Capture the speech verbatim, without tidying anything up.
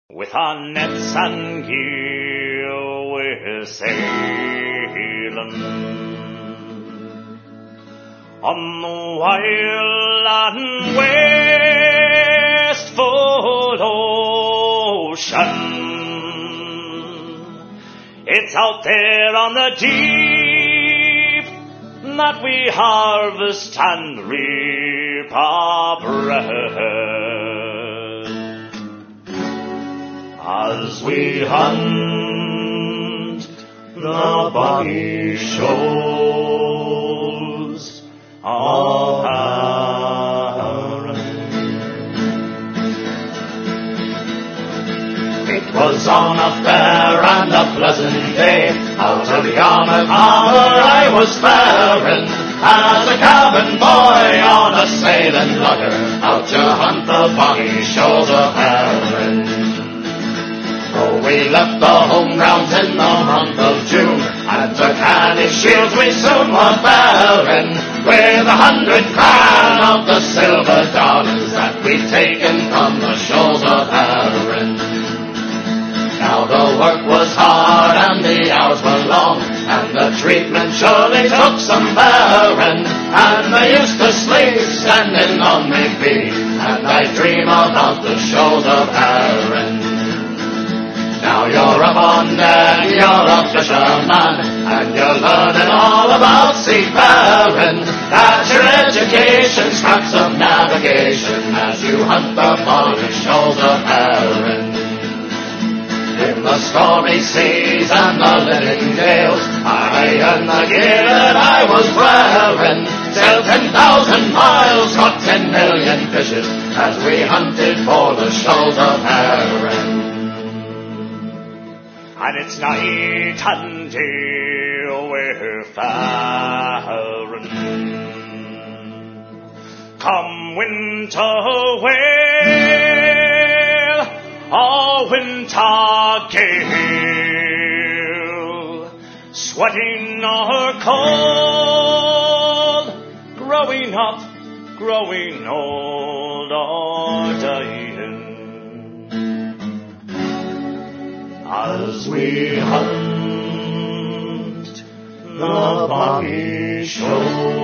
With our nets and gear we're sailing on the wild and wasteful ocean. It's out there on the deep that we harvest and reap our bread. As we hunt the boggy shoals of Arran. It was on a fair and a pleasant day, out of Yarmouth harbour I was faring, as a cabin boy on a sailing lugger, out to hunt the boggy shoals of Arran. Oh, we left the home grounds in the month of June, and to Canny Shields we soon were faring, with a hundred crown of the silver dollars that we'd taken from the shoals of Arran. Now the work was hard and the hours were long, and the treatment surely took some bearing, and I used to sleep standing on my feet, and I dream about the shoals of Arran. Now you're up on deck, you're a fisherman, and you're learning all about seafaring. That's your education, scraps of navigation, as you hunt the boggy shoals of Arran. In the stormy seas and the living gales, I earned the gear that I was wearing, till ten thousand miles caught ten million fishes, as we hunted for the shoals of Arran. And it's night and day we're faring, come winter wail or winter gale, sweating or cold, growing up, growing old or dying. As we hunt the boggy shoals